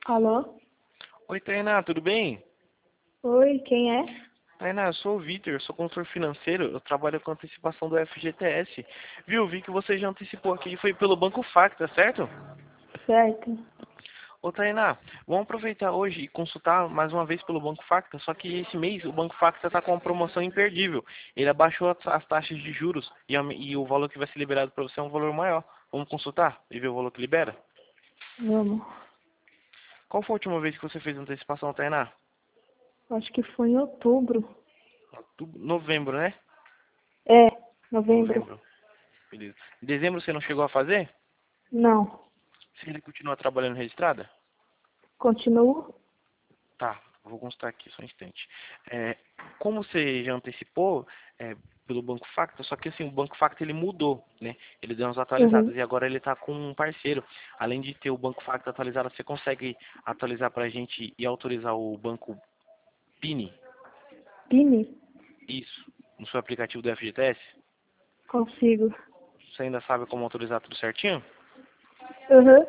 Alô? Oi, Tainá, tudo bem? Oi, quem é? Tainá, eu sou o Vitor, eu sou consultor financeiro, eu trabalho com antecipação do FGTS. Viu, vi que você já antecipou aqui, foi pelo Banco Facta, certo? Certo. Ô, Tainá, vamos aproveitar hoje e consultar mais uma vez pelo Banco Facta, só que esse mês o Banco Facta está com uma promoção imperdível. Ele abaixou as taxas de juros e o valor que vai ser liberado para você é um valor maior. Vamos consultar e ver o valor que libera? Vamos. Qual foi a última vez que você fez antecipação, Tainá? Acho que foi em outubro. Novembro, né? É, novembro. Novembro. Beleza. Em dezembro você não chegou a fazer? Não. Se ele continua trabalhando registrada? Continuo? Tá, vou constar aqui só um instante. Como você já antecipou pelo Banco Facta, só que assim, o Banco Facta ele mudou, né? Ele deu umas atualizadas Uhum. e agora ele está com um parceiro. Além de ter o Banco Facta atualizado, você consegue atualizar para a gente e autorizar o Banco Pini? Pini? Isso, no seu aplicativo do FGTS? Consigo. Você ainda sabe como autorizar tudo certinho? Uhum.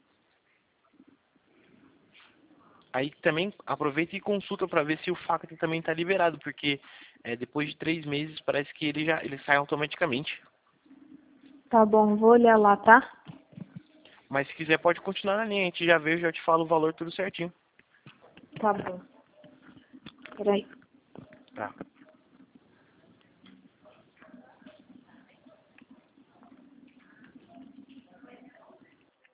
Aí também aproveita e consulta para ver se o Facta também está liberado, porque depois de 3 meses parece que ele sai automaticamente. Tá bom, vou olhar lá, tá? Mas se quiser pode continuar na linha, a gente já vê, eu já te falo o valor tudo certinho. Tá bom. Peraí. Tá.